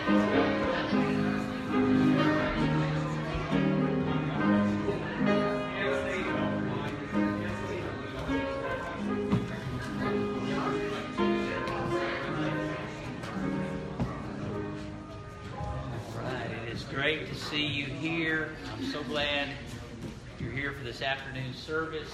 Great to see you here. I'm so glad you're here for this afternoon service.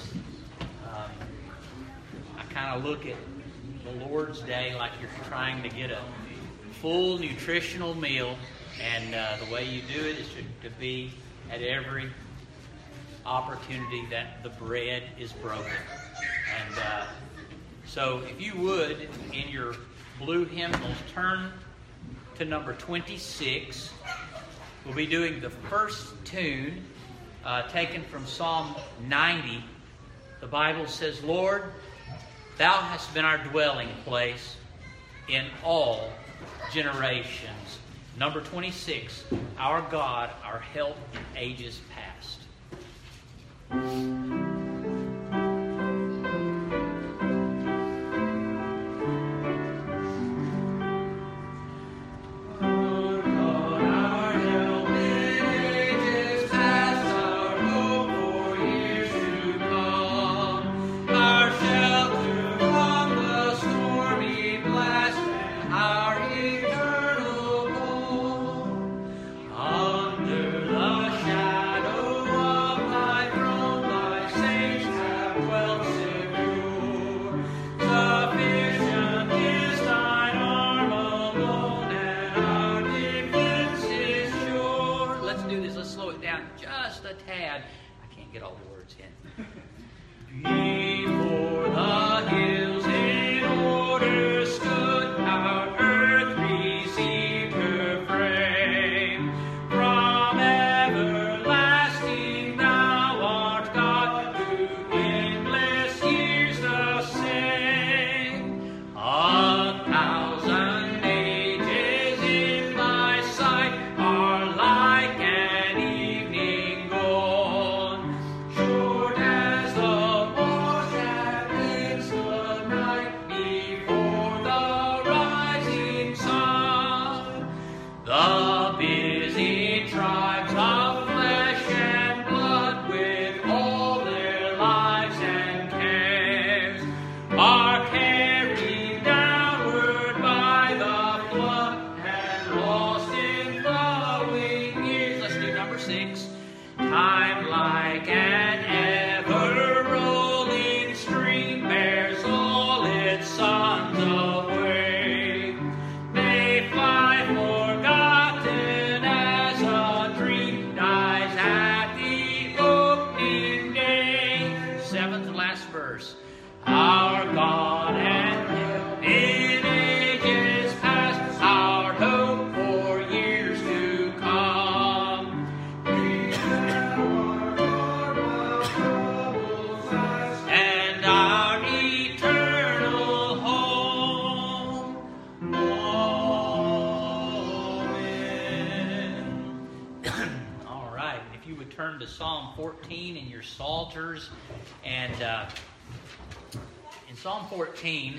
I kind of look at the Lord's Day like you're trying to get a full nutritional meal, and the way you do it is to be at every opportunity that the bread is broken. And so if you would, in your blue hymnals, turn to number 26. We'll be doing the first tune taken from Psalm 90. The Bible says, Lord, Thou hast been our dwelling place in all generations. Number 26, our God, our help in ages past. Psalm 14 in your Psalters, and in Psalm 14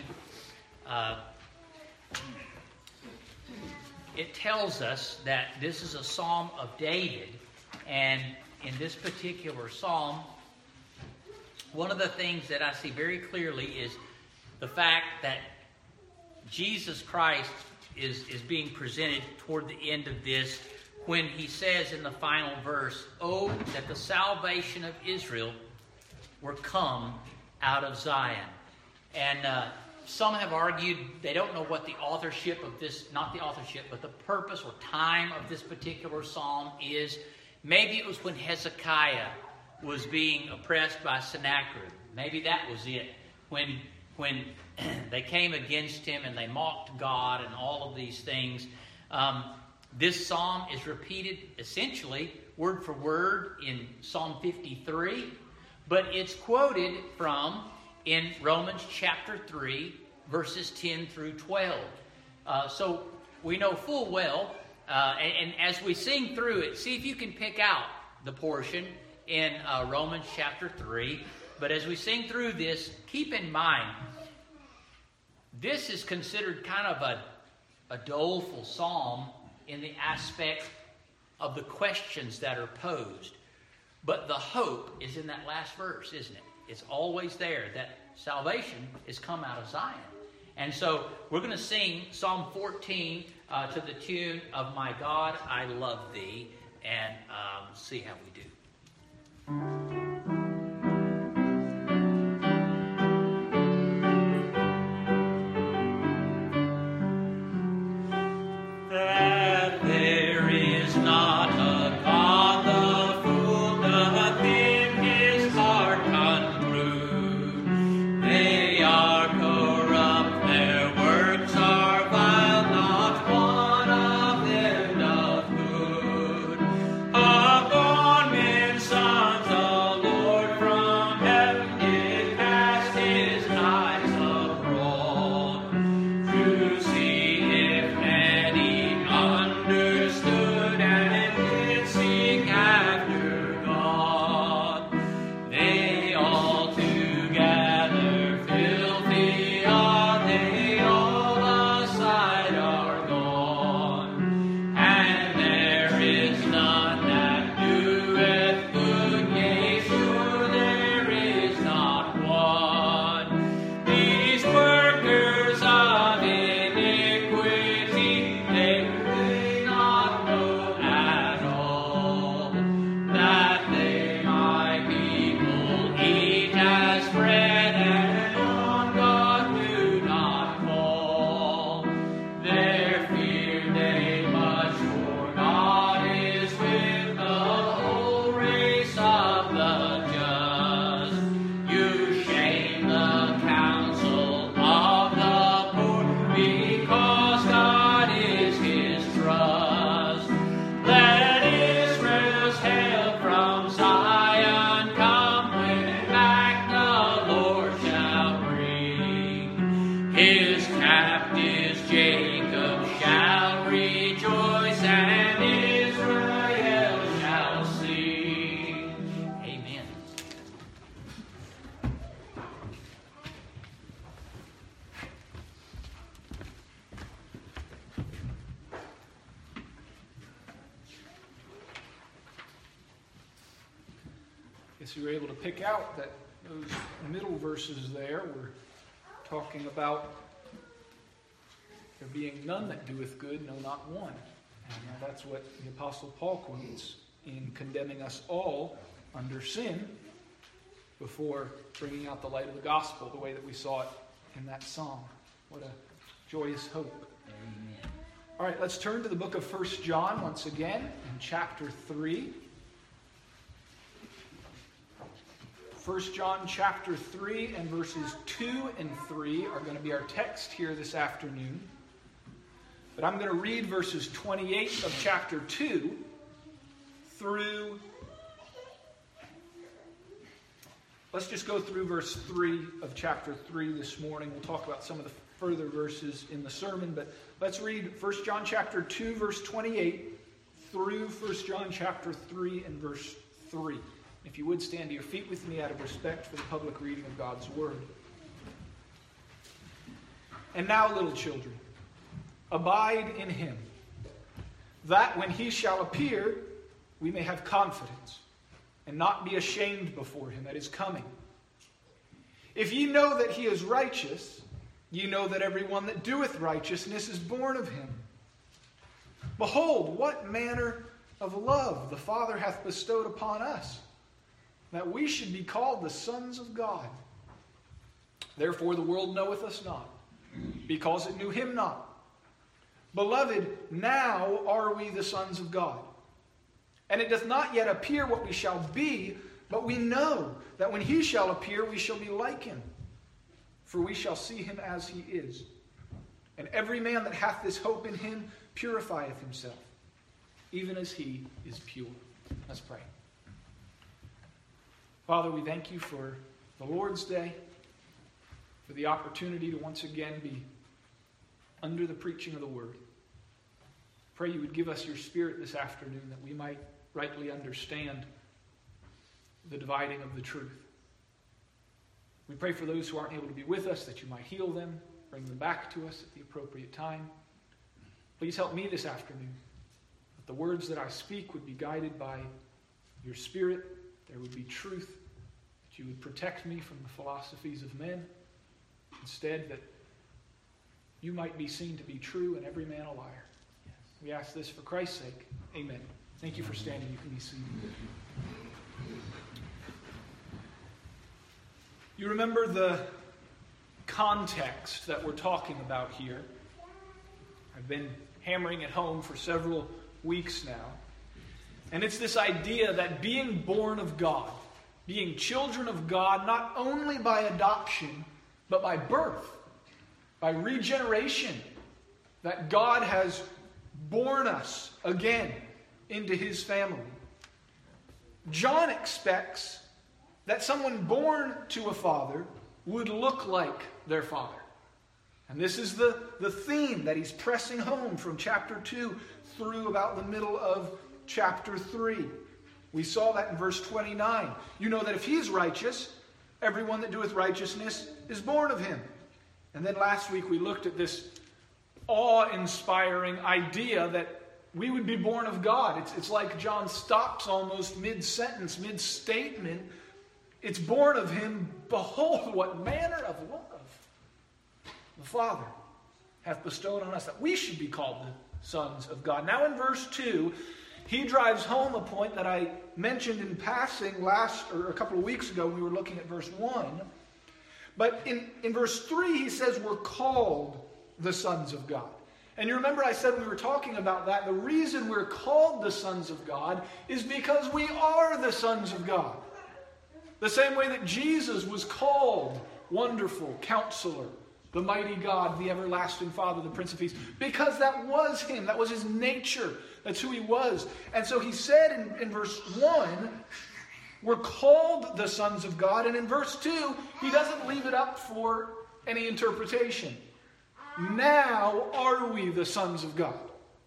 it tells us that this is a psalm of David, and in this particular psalm, one of the things that I see very clearly is the fact that Jesus Christ is being presented toward the end of this, when he says in the final verse, "Oh, that the salvation of Israel were come out of Zion." And some have argued they don't know what the authorship of this, not the authorship, but the purpose or time of this particular psalm is. Maybe it was when Hezekiah was being oppressed by Sennacherib. Maybe that was it. When they came against him and they mocked God and all of these things. This psalm is repeated essentially word for word in Psalm 53, but it's quoted from in Romans chapter 3, verses 10 through 12. So we know full well, and as we sing through it, see if you can pick out the portion in Romans chapter 3. But as we sing through this, keep in mind, this is considered kind of a doleful psalm in the aspect of the questions that are posed. But the hope is in that last verse, isn't it? It's always there, that salvation is come out of Zion. And so we're going to sing Psalm 14 to the tune of My God, I Love Thee, and see how we do. Guess you were able to pick out that those middle verses there were talking about there being none that doeth good, no, not one. And that's what the Apostle Paul quotes in condemning us all under sin before bringing out the light of the gospel, the way that we saw it in that psalm. What a joyous hope. Amen. All right, let's turn to the book of 1 John once again in chapter 3. 1 John chapter 3 and verses 2 and 3 are going to be our text here this afternoon. But I'm going to read verses 28 of chapter 2 through... Let's just go through verse 3 of chapter 3 this morning. We'll talk about some of the further verses in the sermon, but let's read 1 John chapter 2, verse 28 through 1 John chapter 3 and verse 3. If you would stand to your feet with me out of respect for the public reading of God's word. And now, little children, abide in him, that when he shall appear, we may have confidence, and not be ashamed before him at his coming. If ye know that he is righteous, ye know that every one that doeth righteousness is born of him. Behold, what manner of love the Father hath bestowed upon us, that we should be called the sons of God. Therefore the world knoweth us not, because it knew him not. Beloved, now are we the sons of God. And it doth not yet appear what we shall be, but we know that when he shall appear, we shall be like him. For we shall see him as he is. And every man that hath this hope in him purifieth himself, even as he is pure. Let's pray. Father, we thank you for the Lord's Day, for the opportunity to once again be under the preaching of the Word. Pray you would give us your Spirit this afternoon that we might rightly understand the dividing of the truth. We pray for those who aren't able to be with us that you might heal them, bring them back to us at the appropriate time. Please help me this afternoon that the words that I speak would be guided by your Spirit. There would be truth, that you would protect me from the philosophies of men. Instead, that you might be seen to be true and every man a liar. Yes. We ask this for Christ's sake. Amen. Thank you for standing. You can be seated. You remember the context that we're talking about here. I've been hammering it home for several weeks now. And it's this idea that being born of God, being children of God, not only by adoption, but by birth, by regeneration, that God has born us again into his family. John expects that someone born to a father would look like their father. And this is the theme that he's pressing home from chapter 2 through about the middle of chapter 3. We saw that in verse 29. You know that if he is righteous, everyone that doeth righteousness is born of him. And then last week we looked at this awe-inspiring idea that we would be born of God. It's like John stops almost mid-sentence, mid-statement. It's born of him. Behold, what manner of love the Father hath bestowed on us, that we should be called the sons of God. Now in verse 2, he drives home a point that I mentioned in passing a couple of weeks ago when we were looking at verse 1. But in verse 3, he says we're called the sons of God. And you remember I said we were talking about that. The reason we're called the sons of God is because we are the sons of God. The same way that Jesus was called Wonderful Counselor, the Mighty God, the Everlasting Father, the Prince of Peace. Because that was him. That was his nature. That's who he was. And so he said in verse 1, we're called the sons of God. And in verse 2, he doesn't leave it up for any interpretation. Now are we the sons of God?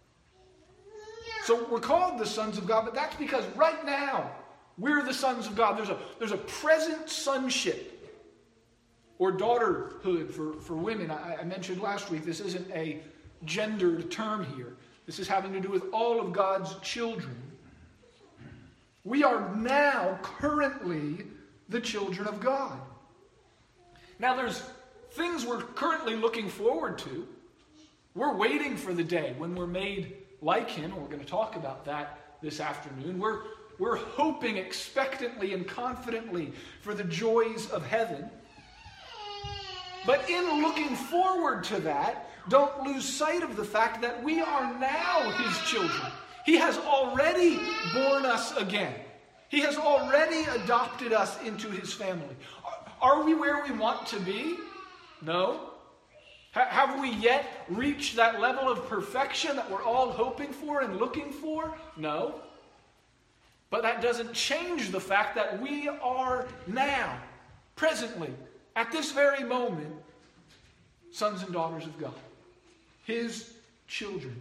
So we're called the sons of God, but that's because right now we're the sons of God. There's a present sonship or daughterhood for women. I mentioned last week this isn't a gendered term here. This is having to do with all of God's children. We are now currently the children of God. Now there's things we're currently looking forward to. We're waiting for the day when we're made like him. We're going to talk about that this afternoon. We're hoping expectantly and confidently for the joys of heaven. But in looking forward to that, don't lose sight of the fact that we are now his children. He has already born us again. He has already adopted us into his family. Are we where we want to be? No. Have we yet reached that level of perfection that we're all hoping for and looking for? No. But that doesn't change the fact that we are now, presently, at this very moment, sons and daughters of God, his children.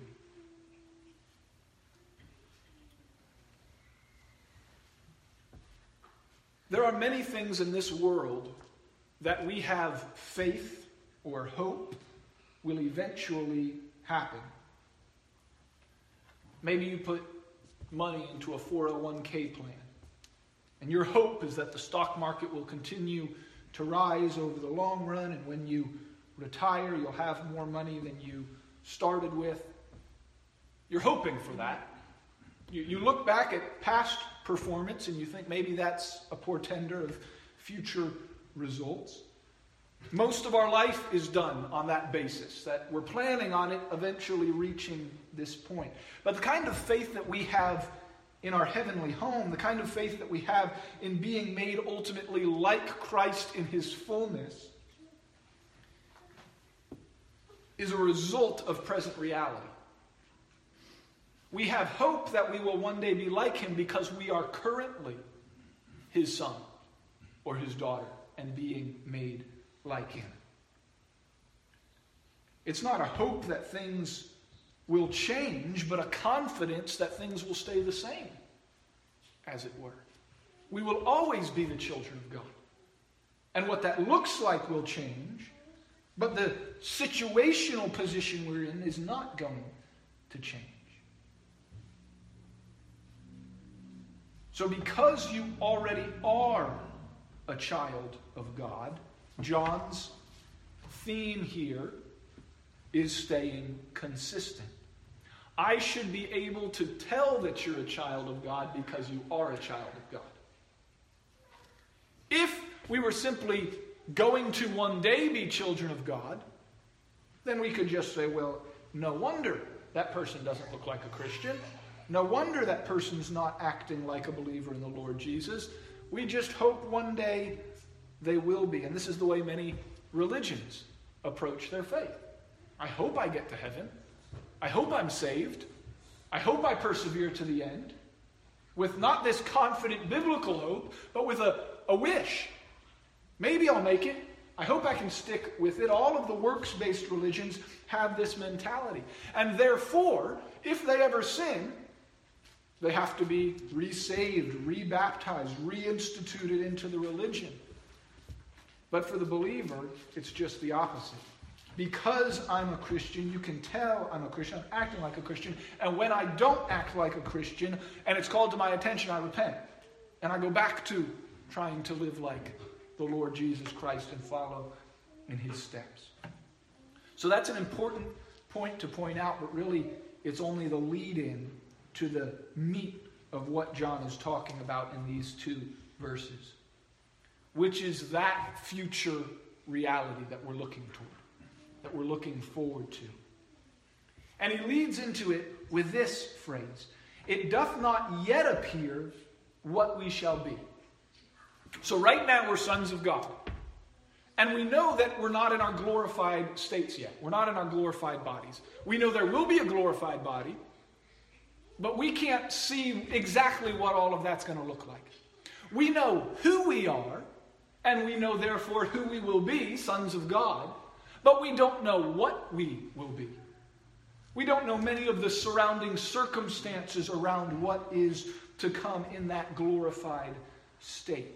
There are many things in this world that we have faith or hope will eventually happen. Maybe you put money into a 401k plan, and your hope is that the stock market will continue to rise over the long run, and when you retire, you'll have more money than you started with. You're hoping for that. You look back at past performance and you think maybe that's a portender of future results. Most of our life is done on that basis, that we're planning on it eventually reaching this point. But the kind of faith that we have in our heavenly home, the kind of faith that we have in being made ultimately like Christ in his fullness, is a result of present reality. We have hope that we will one day be like him because we are currently his son or his daughter and being made like him. It's not a hope that things will change, but a confidence that things will stay the same, as it were. We will always be the children of God. And what that looks like will change, but the situational position we're in is not going to change. So because you already are a child of God, John's theme here is staying consistent. I should be able to tell that you're a child of God because you are a child of God. If we were simply going to one day be children of God, then we could just say, well, no wonder that person doesn't look like a Christian. No wonder that person's not acting like a believer in the Lord Jesus. We just hope one day they will be. And this is the way many religions approach their faith. I hope I get to heaven. I hope I'm saved. I hope I persevere to the end. With not this confident biblical hope, but with a wish. Maybe I'll make it. I hope I can stick with it. All of the works-based religions have this mentality. And therefore, if they ever sin, they have to be resaved, rebaptized, reinstituted into the religion. But for the believer, it's just the opposite. Because I'm a Christian, you can tell I'm a Christian, I'm acting like a Christian, and when I don't act like a Christian, and it's called to my attention, I repent. And I go back to trying to live like the Lord Jesus Christ and follow in his steps. So that's an important point to point out, but really it's only the lead-in to the meat of what John is talking about in these two verses, which is that future reality that we're looking toward, that we're looking forward to. And he leads into it with this phrase, "It doth not yet appear what we shall be." So right now we're sons of God. And we know that we're not in our glorified states yet. We're not in our glorified bodies. We know there will be a glorified body, but we can't see exactly what all of that's going to look like. We know who we are, and we know therefore who we will be, sons of God, but we don't know what we will be. We don't know many of the surrounding circumstances around what is to come in that glorified state.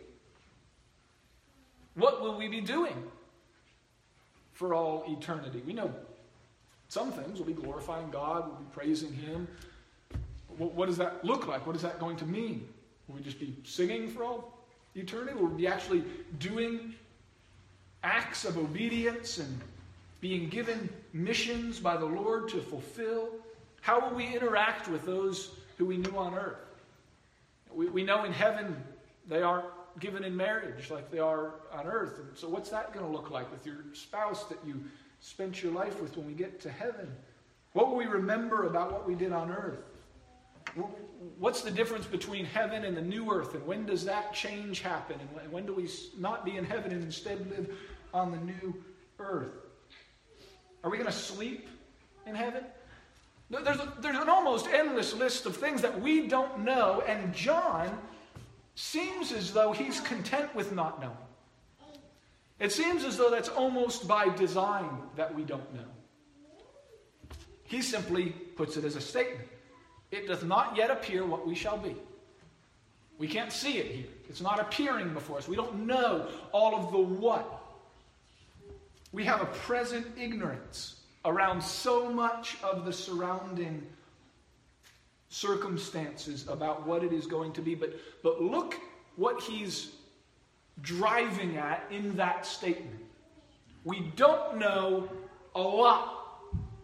What will we be doing for all eternity? We know some things. We'll be glorifying God. We'll be praising him. What does that look like? What is that going to mean? Will we just be singing for all eternity? Will we be actually doing acts of obedience and being given missions by the Lord to fulfill? How will we interact with those who we knew on earth? We know in heaven they aren't given in marriage like they are on earth. And so what's that going to look like with your spouse that you spent your life with when we get to heaven? What will we remember about what we did on earth? What's the difference between heaven and the new earth? And when does that change happen? And when do we not be in heaven and instead live on the new earth? Are we going to sleep in heaven? There's an almost endless list of things that we don't know, and John seems as though he's content with not knowing. It seems as though that's almost by design that we don't know. He simply puts it as a statement. It doth not yet appear what we shall be. We can't see it here. It's not appearing before us. We don't know all of the what. We have a present ignorance around so much of the surrounding circumstances about what it is going to be. But look what he's driving at in that statement. We don't know a lot,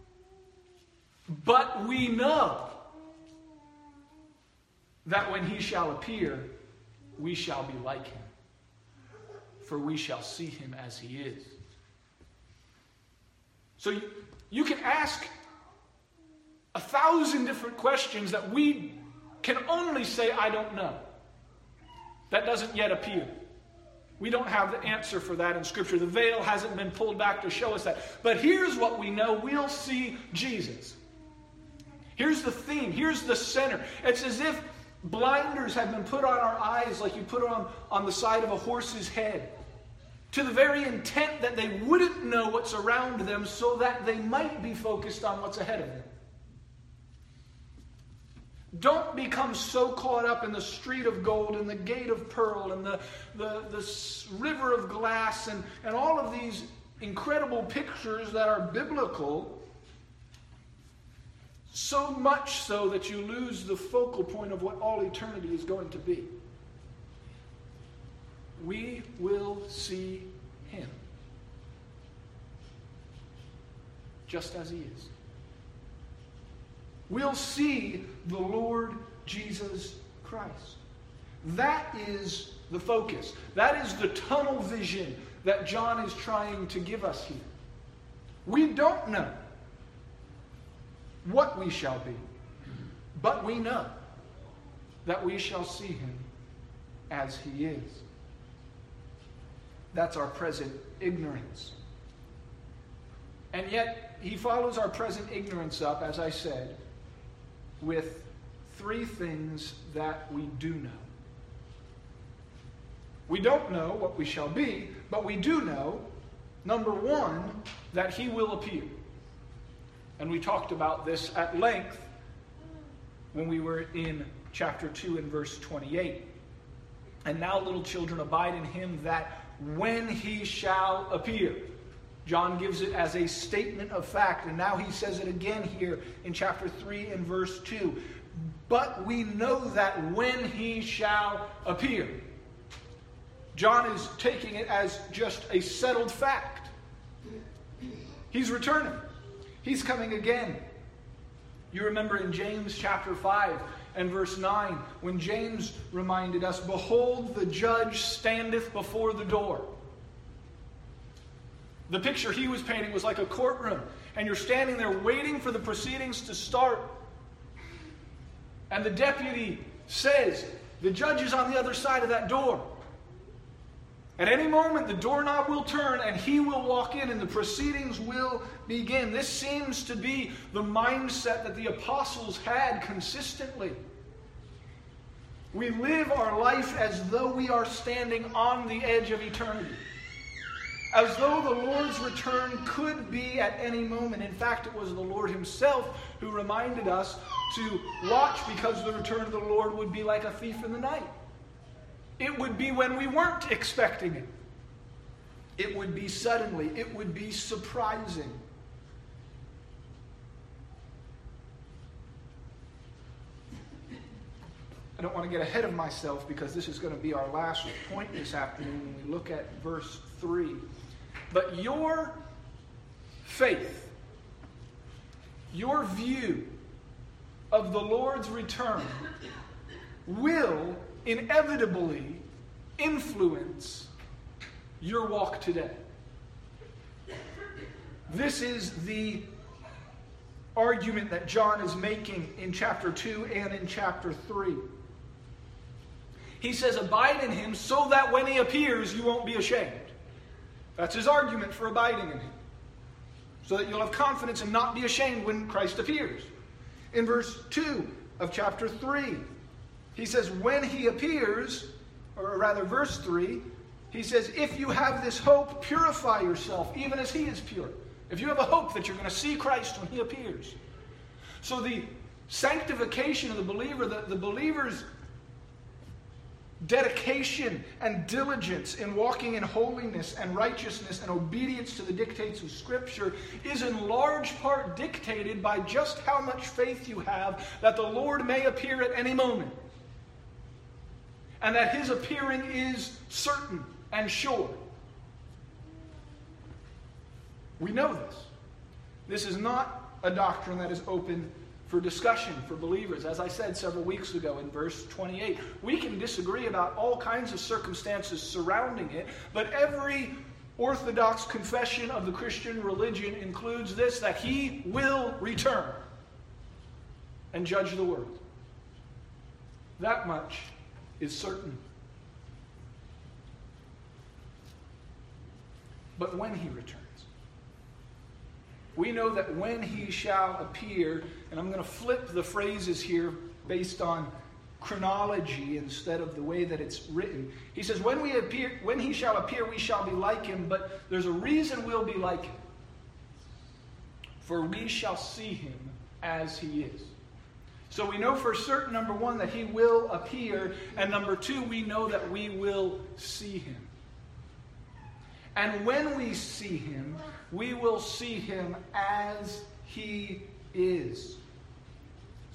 but we know that when he shall appear, we shall be like him, for we shall see him as he is. So you can ask 1,000 different questions that we can only say, I don't know. That doesn't yet appear. We don't have the answer for that in Scripture. The veil hasn't been pulled back to show us that. But here's what we know. We'll see Jesus. Here's the theme. Here's the center. It's as if blinders have been put on our eyes like you put on the side of a horse's head, to the very intent that they wouldn't know what's around them so that they might be focused on what's ahead of them. Don't become so caught up in the street of gold and the gate of pearl and the river of glass and all of these incredible pictures that are biblical, So much so that you lose the focal point of what all eternity is going to be. We will see him just as he is. We'll see the Lord Jesus Christ. That is the focus. That is the tunnel vision that John is trying to give us here. We don't know what we shall be, but we know that we shall see him as he is. That's our present ignorance. And yet, he follows our present ignorance up, as I said, with three things that we do know. We don't know what we shall be, but we do know, number one, that he will appear. And we talked about this at length when we were in chapter 2 and verse 28. And now, little children, abide in him, that when he shall appear. John gives it as a statement of fact, and now he says it again here in chapter 3 and verse 2. But we know that when he shall appear. John is taking it as just a settled fact. He's returning. He's coming again. You remember in James chapter 5 and verse 9, when James reminded us, behold, the judge standeth before the door. The picture he was painting was like a courtroom, and you're standing there waiting for the proceedings to start. And the deputy says, the judge is on the other side of that door. At any moment, the doorknob will turn and he will walk in and the proceedings will begin. This seems to be the mindset that the apostles had consistently. We live our life as though we are standing on the edge of eternity. As though the Lord's return could be at any moment. In fact, it was the Lord himself who reminded us to watch, because the return of the Lord would be like a thief in the night. It would be when we weren't expecting it. It would be suddenly. It would be surprising. I don't want to get ahead of myself, because this is going to be our last point this afternoon when we look at verse 3. But your faith, your view of the Lord's return will inevitably influence your walk today. This is the argument that John is making in chapter 2 and in chapter 3. He says, abide in him so that when he appears, you won't be ashamed. That's his argument for abiding in him. So that you'll have confidence and not be ashamed when Christ appears. In verse 2 of chapter 3, he says, when he appears, or rather verse 3, he says, if you have this hope, purify yourself, even as he is pure. If you have a hope that you're going to see Christ when he appears. So the sanctification of the believer, the believer's dedication and diligence in walking in holiness and righteousness and obedience to the dictates of Scripture is in large part dictated by just how much faith you have that the Lord may appear at any moment. And that his appearing is certain and sure. We know this. This is not a doctrine that is open for discussion for believers. As I said several weeks ago in verse 28, we can disagree about all kinds of circumstances surrounding it, but every orthodox confession of the Christian religion includes this, that he will return and judge the world. That much is certain. But when he returns, we know that when he shall appear, and I'm going to flip the phrases here based on chronology instead of the way that it's written. He says, when he shall appear, we shall be like him, but there's a reason we'll be like him. For we shall see him as he is. So we know for certain, number one, that he will appear, and number two, we know that we will see him. And when we see him, we will see him as he is.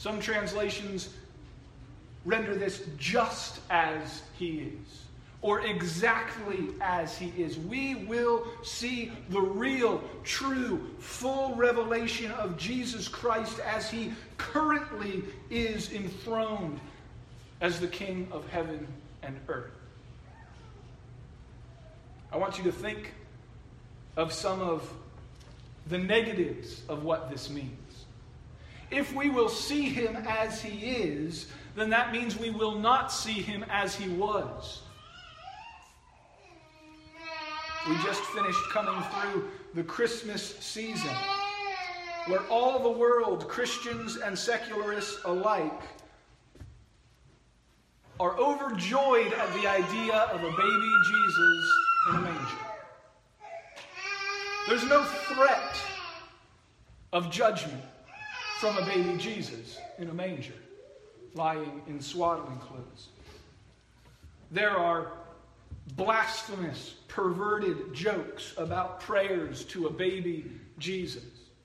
Some translations render this just as he is, or exactly as he is. We will see the real, true, full revelation of Jesus Christ as he currently is enthroned as the King of heaven and earth. I want you to think of some of the negatives of what this means. If we will see him as he is, then that means we will not see him as he was. We just finished coming through the Christmas season, where all the world, Christians and secularists alike, are overjoyed at the idea of a baby Jesus in a manger. There's no threat of judgment from a baby Jesus in a manger, lying in swaddling clothes. There are blasphemous, perverted jokes about prayers to a baby Jesus.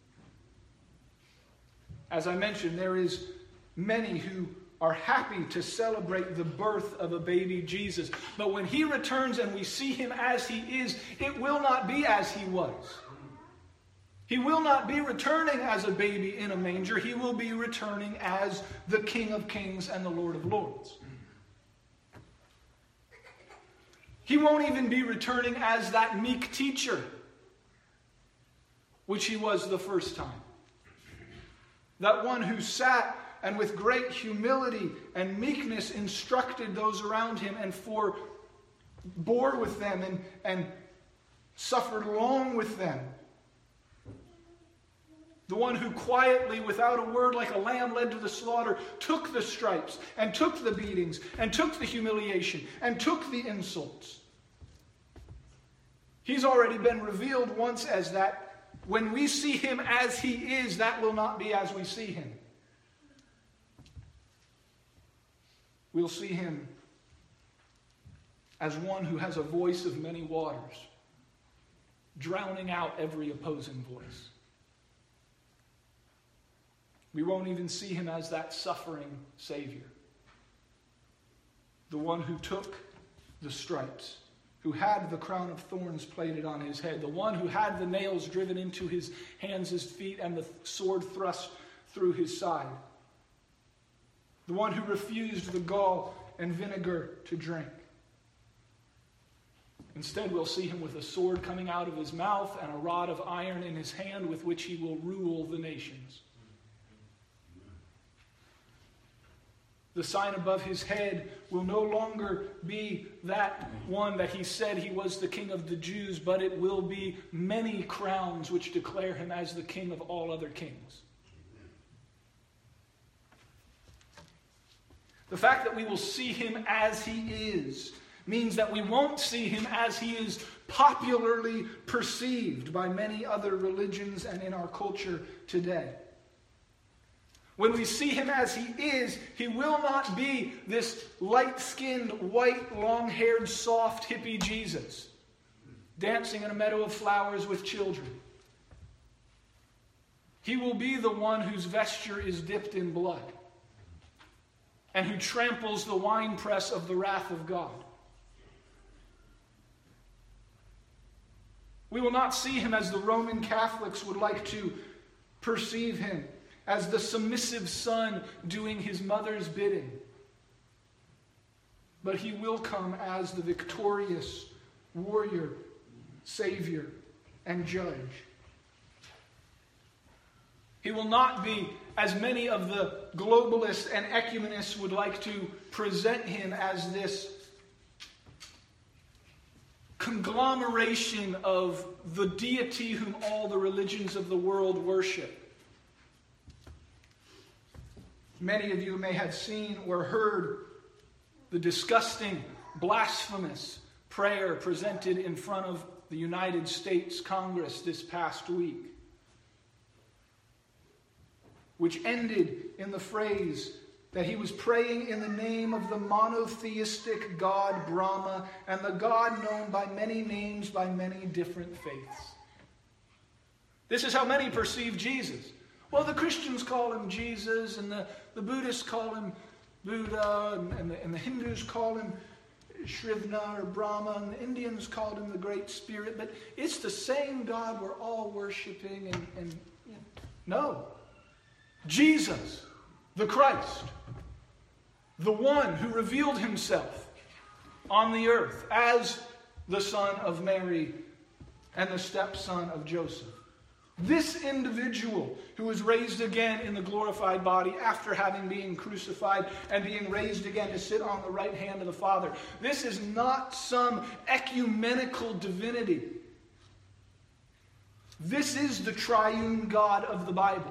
As I mentioned, there is many who are happy to celebrate the birth of a baby Jesus. But when he returns and we see him as he is, it will not be as he was. He will not be returning as a baby in a manger. He will be returning as the King of Kings and the Lord of Lords. He won't even be returning as that meek teacher, which he was the first time. That one who sat and with great humility and meekness instructed those around him and bore with them and suffered long with them. The one who quietly, without a word, like a lamb led to the slaughter, took the stripes and took the beatings and took the humiliation and took the insults. He's already been revealed once as that. When we see him as he is, that will not be as we see him. We'll see him as one who has a voice of many waters, drowning out every opposing voice. We won't even see him as that suffering Savior, the one who took the stripes, who had the crown of thorns plated on his head, the one who had the nails driven into his hands, his feet, and the sword thrust through his side, the one who refused the gall and vinegar to drink. Instead, we'll see him with a sword coming out of his mouth and a rod of iron in his hand with which he will rule the nations. The sign above his head will no longer be that one that he said he was the King of the Jews, but it will be many crowns which declare him as the King of all other kings. The fact that we will see him as he is means that we won't see him as he is popularly perceived by many other religions and in our culture today. When we see him as he is, he will not be this light-skinned, white, long-haired, soft, hippie Jesus, dancing in a meadow of flowers with children. He will be the one whose vesture is dipped in blood and who tramples the winepress of the wrath of God. We will not see him as the Roman Catholics would like to perceive him, as the submissive son doing his mother's bidding. But he will come as the victorious warrior, savior, and judge. He will not be, as many of the globalists and ecumenists would like to present him, as this conglomeration of the deity whom all the religions of the world worship. Many of you may have seen or heard the disgusting, blasphemous prayer presented in front of the United States Congress this past week, which ended in the phrase that he was praying in the name of the monotheistic God Brahma and the God known by many names by many different faiths. This is how many perceive Jesus. Well, the Christians call him Jesus, and the Buddhists call him Buddha, and the Hindus call him Shrivna or Brahma, and the Indians called him the Great Spirit. But it's the same God we're all worshiping. No. Jesus, the Christ, the one who revealed himself on the earth as the son of Mary and the stepson of Joseph. This individual who was raised again in the glorified body after having been crucified and being raised again to sit on the right hand of the Father. This is not some ecumenical divinity. This is the triune God of the Bible.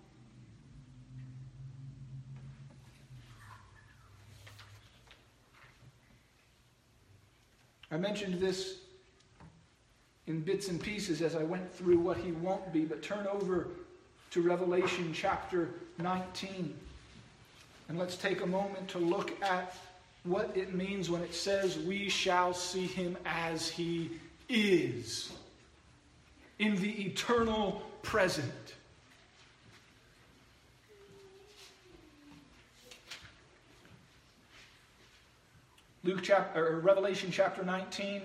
I mentioned this in bits and pieces as I went through what he won't be, but turn over to Revelation chapter 19. And let's take a moment to look at what it means when it says we shall see him as he is in the eternal present. Revelation chapter 19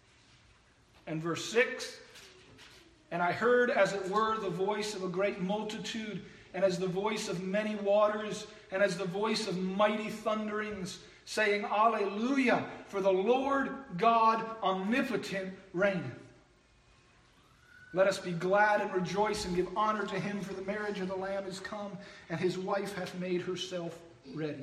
and verse 6. And I heard, as it were, the voice of a great multitude, and as the voice of many waters, and as the voice of mighty thunderings, saying, Alleluia, for the Lord God omnipotent reigneth. Let us be glad and rejoice and give honor to him, for the marriage of the Lamb is come, and his wife hath made herself ready.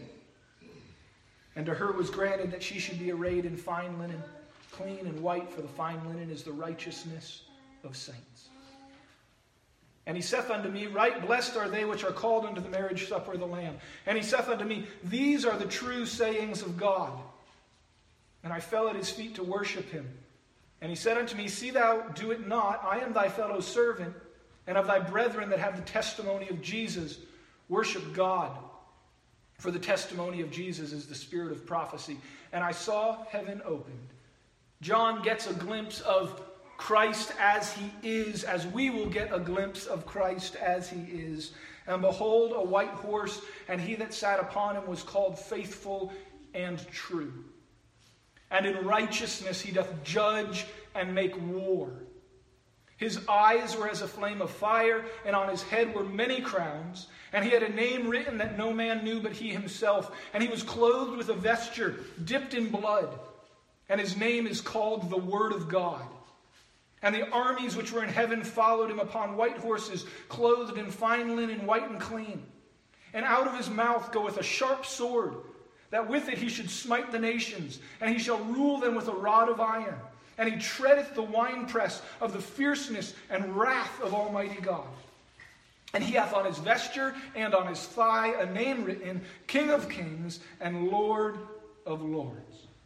And to her was granted that she should be arrayed in fine linen, clean and white, for the fine linen is the righteousness of saints. And he saith unto me, Right blessed are they which are called unto the marriage supper of the Lamb. And he saith unto me, These are the true sayings of God. And I fell at his feet to worship him. And he said unto me, See thou do it not. I am thy fellow servant, and of thy brethren that have the testimony of Jesus. Worship God. For the testimony of Jesus is the spirit of prophecy. And I saw heaven opened. John gets a glimpse of Christ as he is, as we will get a glimpse of Christ as he is. And behold, a white horse, and he that sat upon him was called Faithful and True. And in righteousness he doth judge and make war. His eyes were as a flame of fire, and on his head were many crowns. And he had a name written that no man knew but he himself. And he was clothed with a vesture dipped in blood. And his name is called the Word of God. And the armies which were in heaven followed him upon white horses, clothed in fine linen, white and clean. And out of his mouth goeth a sharp sword, that with it he should smite the nations. And he shall rule them with a rod of iron. And he treadeth the winepress of the fierceness and wrath of Almighty God. And he hath on his vesture and on his thigh a name written, King of Kings and Lord of Lords.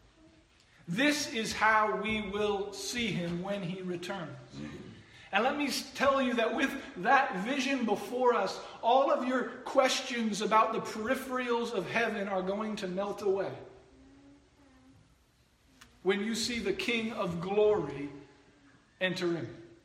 This is how we will see him when he returns. And let me tell you that with that vision before us, all of your questions about the peripherals of heaven are going to melt away. When you see the King of Glory enter in.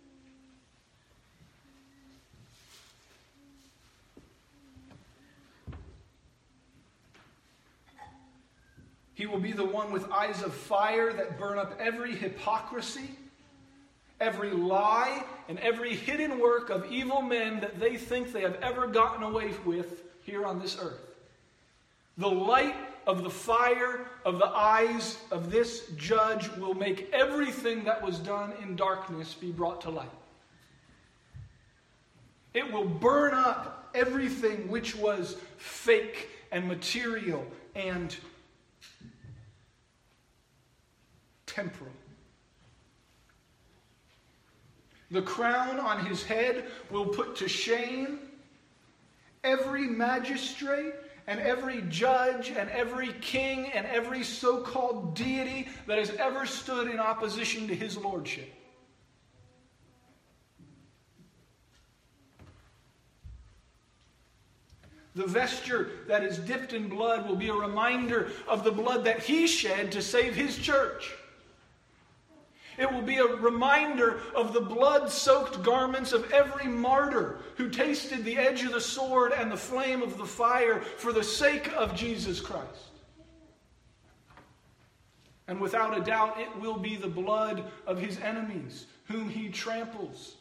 He will be the one with eyes of fire that burn up every hypocrisy, every lie, and every hidden work of evil men that they think they have ever gotten away with here on this earth. The light of the fire of the eyes of this judge will make everything that was done in darkness be brought to light. It will burn up everything which was fake and material and temporal. The crown on his head will put to shame every magistrate and every judge and every king and every so-called deity that has ever stood in opposition to his lordship. The vesture that is dipped in blood will be a reminder of the blood that he shed to save his church. It will be a reminder of the blood-soaked garments of every martyr who tasted the edge of the sword and the flame of the fire for the sake of Jesus Christ. And without a doubt, it will be the blood of his enemies whom he tramples.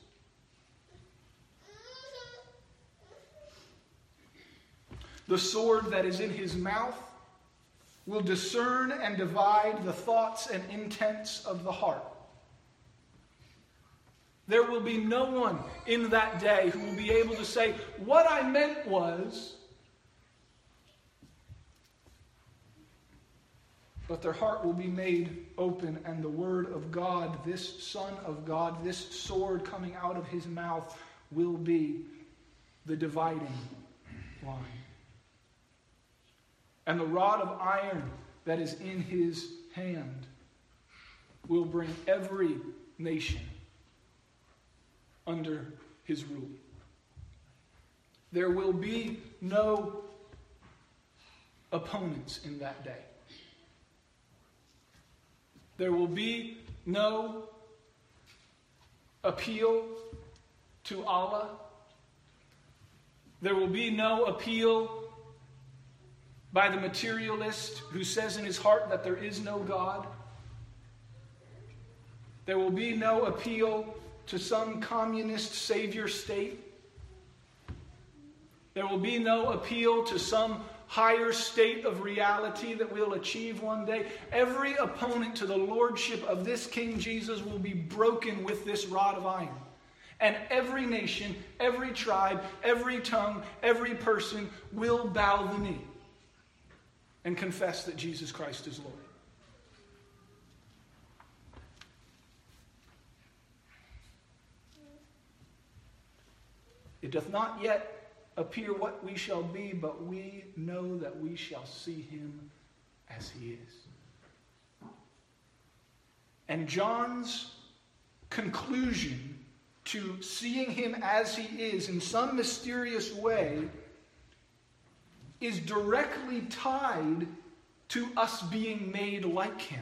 The sword that is in his mouth will discern and divide the thoughts and intents of the heart. There will be no one in that day who will be able to say, what I meant was, but their heart will be made open, and the word of God, this Son of God, this sword coming out of his mouth, will be the dividing line. And the rod of iron that is in his hand will bring every nation under his rule. There will be no opponents in that day. There will be no appeal to Allah. There will be no appeal by the materialist who says in his heart that there is no God. There will be no appeal to some communist savior state. There will be no appeal to some higher state of reality that we'll achieve one day. Every opponent to the lordship of this King Jesus will be broken with this rod of iron. And every nation, every tribe, every tongue, every person will bow the knee and confess that Jesus Christ is Lord. It doth not yet appear what we shall be, but we know that we shall see him as he is. And John's conclusion to seeing him as he is in some mysterious way is directly tied to us being made like him.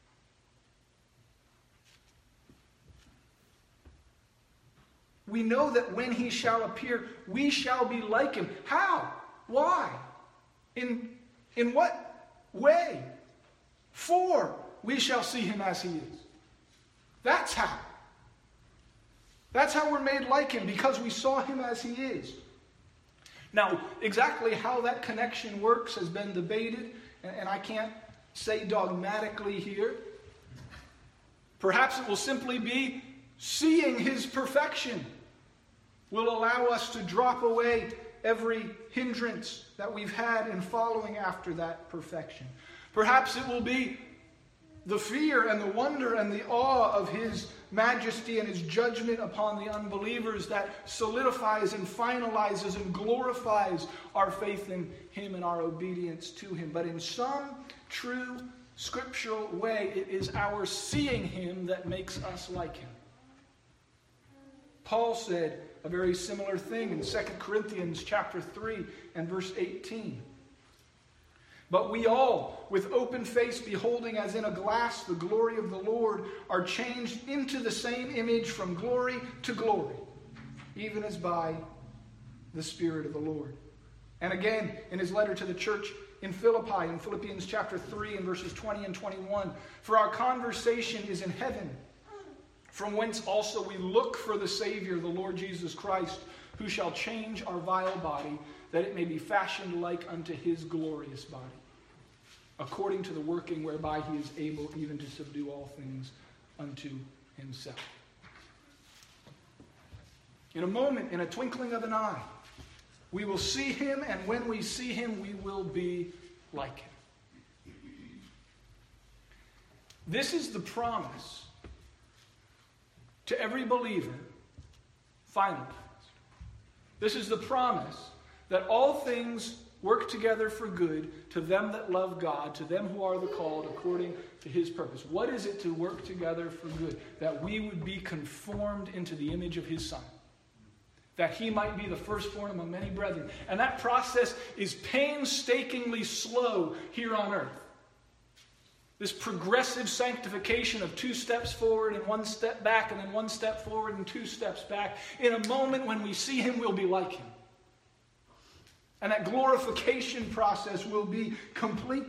We know that when he shall appear, we shall be like him. How? Why? In what way? For we shall see him as he is. That's how. That's how we're made like him, because we saw him as he is. Now, exactly how that connection works has been debated, and I can't say dogmatically here. Perhaps it will simply be seeing his perfection will allow us to drop away every hindrance that we've had in following after that perfection. Perhaps it will be the fear and the wonder and the awe of his majesty and his judgment upon the unbelievers that solidifies and finalizes and glorifies our faith in him and our obedience to him. But in some true scriptural way, it is our seeing him that makes us like him. Paul said a very similar thing in 2 Corinthians chapter 3 and verse 18. But we all, with open face, beholding as in a glass the glory of the Lord, are changed into the same image from glory to glory, even as by the Spirit of the Lord. And again, in his letter to the church in Philippi, in Philippians chapter 3 and verses 20 and 21, for our conversation is in heaven, from whence also we look for the Savior, the Lord Jesus Christ, who shall change our vile body, that it may be fashioned like unto his glorious body, according to the working whereby he is able even to subdue all things unto himself. In a moment, in a twinkling of an eye, we will see him, and when we see him, we will be like him. This is the promise to every believer, final. This is the promise that all things work together for good to them that love God, to them who are the called according to his purpose. What is it to work together for good? That we would be conformed into the image of his Son, that he might be the firstborn among many brethren. And that process is painstakingly slow here on earth. This progressive sanctification of 2 steps forward and 1 step back, and then 1 step forward and 2 steps back. In a moment when we see him, we'll be like him. And that glorification process will be complete.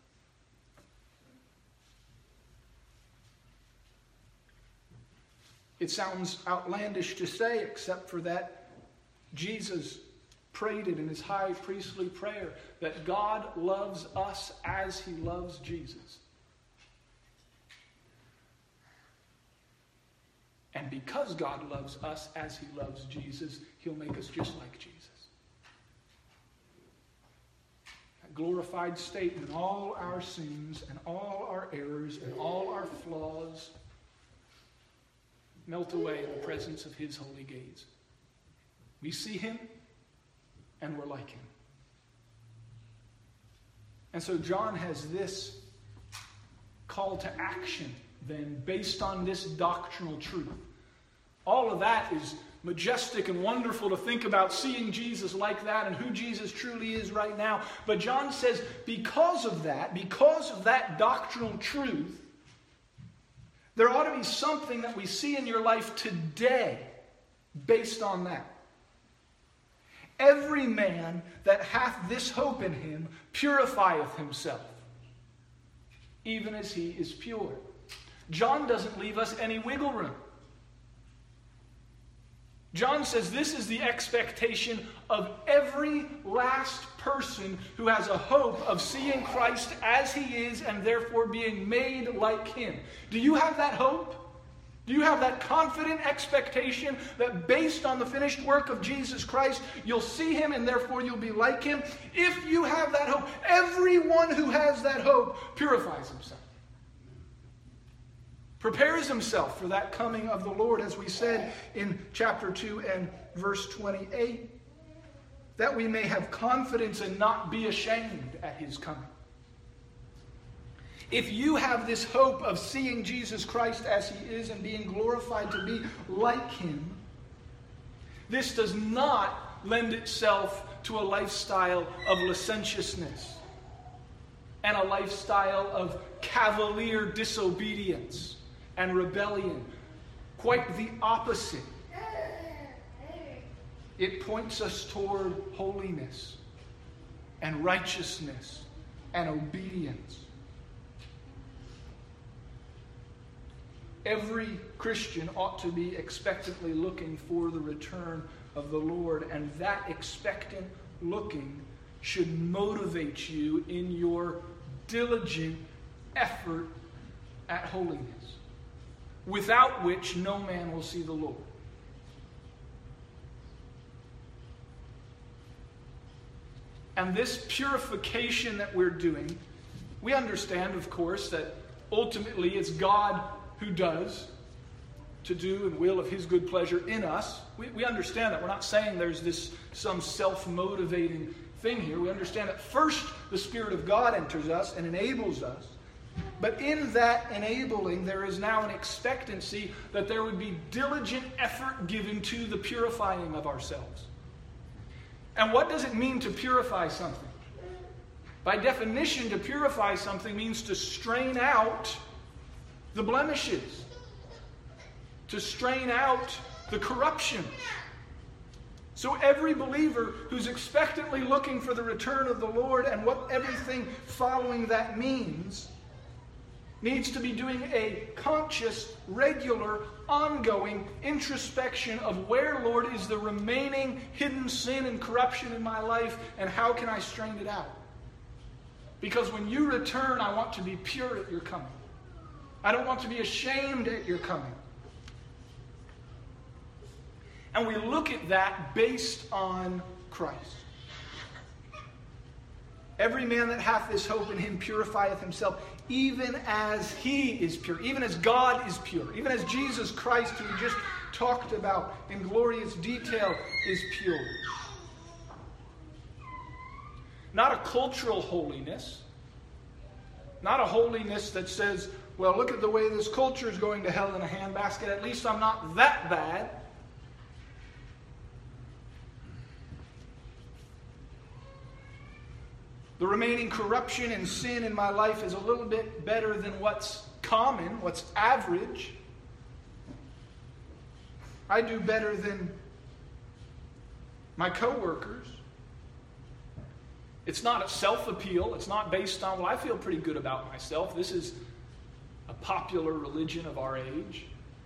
It sounds outlandish to say, except for that Jesus prayed it in his high priestly prayer, that God loves us as he loves Jesus. And because God loves us as he loves Jesus, he'll make us just like Jesus. That glorified state when all our sins and all our errors and all our flaws melt away in the presence of his holy gaze. We see him and we're like him. And so John has this call to action then based on this doctrinal truth. All of that is majestic and wonderful to think about, seeing Jesus like that and who Jesus truly is right now. But John says because of that doctrinal truth, there ought to be something that we see in your life today based on that. Every man that hath this hope in him purifieth himself, even as he is pure. John doesn't leave us any wiggle room. John says this is the expectation of every last person who has a hope of seeing Christ as he is and therefore being made like him. Do you have that hope? Do you have that confident expectation that based on the finished work of Jesus Christ, you'll see him and therefore you'll be like him? If you have that hope, everyone who has that hope purifies himself. Prepares himself for that coming of the Lord, as we said in chapter 2 and verse 28, that we may have confidence and not be ashamed at his coming. If you have this hope of seeing Jesus Christ as he is and being glorified to be like him, this does not lend itself to a lifestyle of licentiousness and a lifestyle of cavalier disobedience and rebellion. Quite the opposite. It points us toward holiness and righteousness and obedience. Every Christian ought to be expectantly looking for the return of the Lord, and that expectant looking should motivate you in your diligent effort at holiness, without which no man will see the Lord. And this purification that we're doing, we understand, of course, that ultimately it's God who does to do and will of his good pleasure in us. We understand that. We're not saying there's some self-motivating thing here. We understand that first the Spirit of God enters us and enables us. But in that enabling, there is now an expectancy that there would be diligent effort given to the purifying of ourselves. And what does it mean to purify something? By definition, to purify something means to strain out the blemishes, to strain out the corruption. So every believer who's expectantly looking for the return of the Lord and what everything following that means needs to be doing a conscious, regular, ongoing introspection of where, Lord, is the remaining hidden sin and corruption in my life, and how can I strain it out? Because when you return, I want to be pure at your coming. I don't want to be ashamed at your coming. And we look at that based on Christ. Every man that hath this hope in him purifieth himself, even as he is pure, even as God is pure, even as Jesus Christ, who we just talked about in glorious detail, is pure. Not a cultural holiness, not a holiness that says, well, look at the way this culture is going to hell in a handbasket, at least I'm not that bad. the remaining corruption and sin in my life is a little bit better than what's common, what's average. I do better than my coworkers. It's not a self-appeal. It's not based on, well, I feel pretty good about myself. This is a popular religion of our age.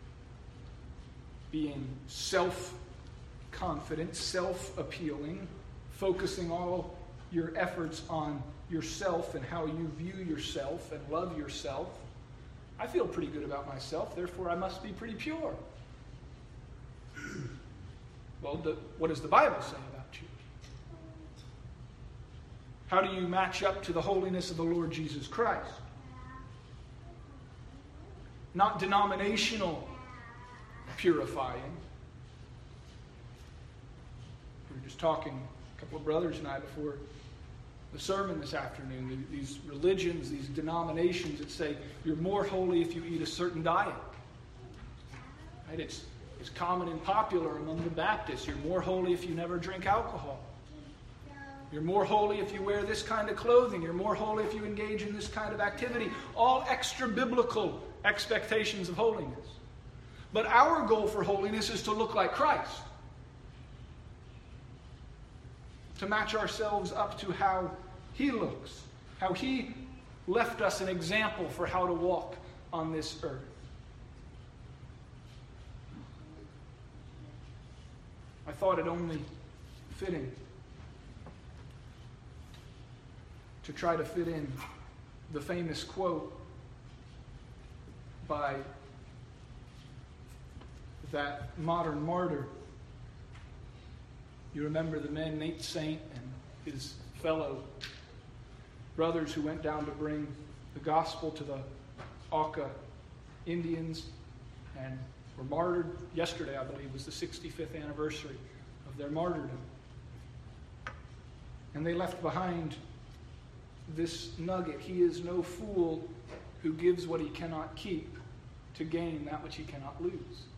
Being self-confident, self-appealing, focusing all your efforts on yourself and how you view yourself and love yourself. I feel pretty good about myself, therefore I must be pretty pure. Well, what does the Bible say about you? How do you match up to the holiness of the Lord Jesus Christ? Not denominational purifying. We were just talking, a couple of brothers and I, before the sermon this afternoon. These religions, these denominations that say you're more holy if you eat a certain diet. Right? It's common and popular among the Baptists. You're more holy if you never drink alcohol. You're more holy if you wear this kind of clothing. You're more holy if you engage in this kind of activity. All extra biblical expectations of holiness. But our goal for holiness is to look like Christ. To match ourselves up to how He looks. How He left us an example for how to walk on this earth. I thought it only fitting to try to fit in the famous quote by that modern martyr. You remember the men, Nate Saint and his fellow brothers who went down to bring the gospel to the Auca Indians and were martyred. Yesterday, I believe, was the 65th anniversary of their martyrdom. And they left behind this nugget: he is no fool who gives what he cannot keep to gain that which he cannot lose.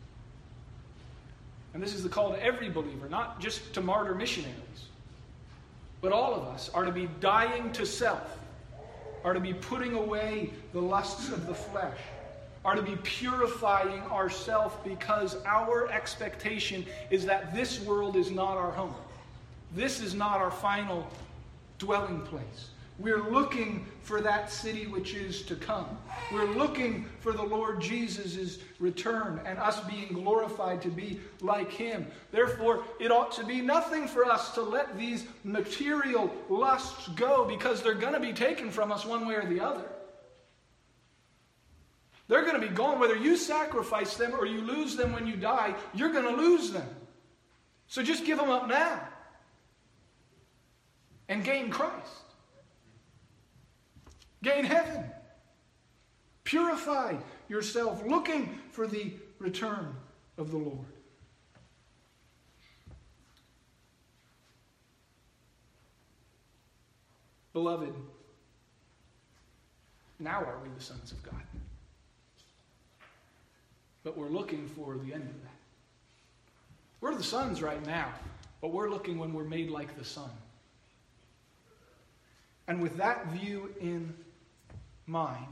And this is the call to every believer, not just to martyr missionaries, but all of us are to be dying to self, are to be putting away the lusts of the flesh, are to be purifying ourselves, because our expectation is that this world is not our home. This is not our final dwelling place. We're looking for that city which is to come. We're looking for the Lord Jesus' return and us being glorified to be like Him. Therefore, it ought to be nothing for us to let these material lusts go, because they're going to be taken from us one way or the other. They're going to be gone. Whether you sacrifice them or you lose them when you die, you're going to lose them. So just give them up now and gain Christ. Gain heaven. Purify yourself, looking for the return of the Lord. Beloved, now are we the sons of God. But we're looking for the end of that. We're the sons right now, but we're looking when we're made like the Son. And with that view in mind,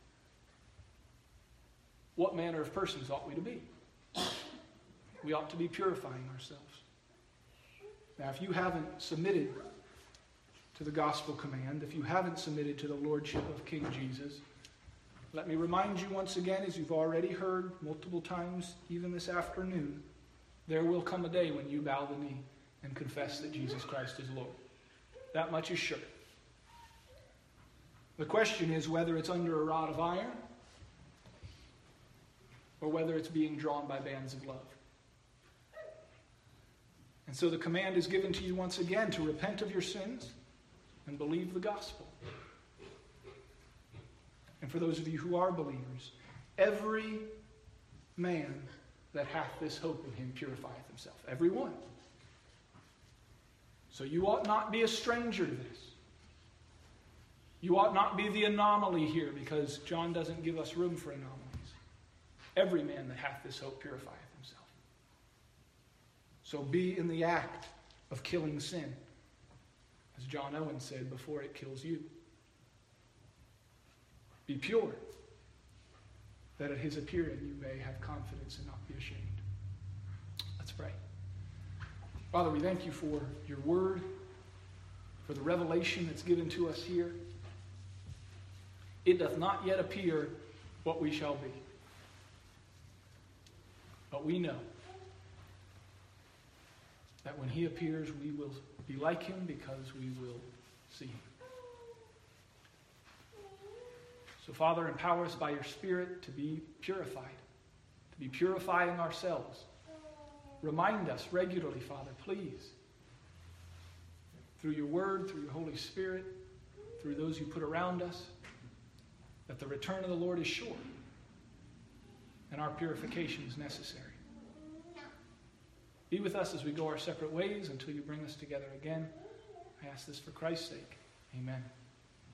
what manner of persons ought we to be? We ought to be purifying ourselves. Now, if you haven't submitted to the gospel command, if you haven't submitted to the lordship of King Jesus, let me remind you once again, as you've already heard multiple times, even this afternoon, there will come a day when you bow the knee and confess that Jesus Christ is Lord. That much is sure. The question is whether it's under a rod of iron or whether it's being drawn by bands of love. And so the command is given to you once again to repent of your sins and believe the gospel. And for those of you who are believers, every man that hath this hope in him purifieth himself. Every one. So you ought not be a stranger to this. You ought not be the anomaly here, because John doesn't give us room for anomalies. Every man that hath this hope purifieth himself. So be in the act of killing sin as John Owen said, before it kills you. Be pure, that at his appearing you may have confidence and not be ashamed. Let's pray. Father, we thank you for your word, for the revelation that's given to us here. It doth not yet appear what we shall be. But we know that when he appears, we will be like him because we will see him. So, Father, empower us by your Spirit to be purified, to be purifying ourselves. Remind us regularly, Father, please, through your word, through your Holy Spirit, through those you put around us, that the return of the Lord is sure and our purification is necessary. Be with us as we go our separate ways until you bring us together again. I ask this for Christ's sake. Amen.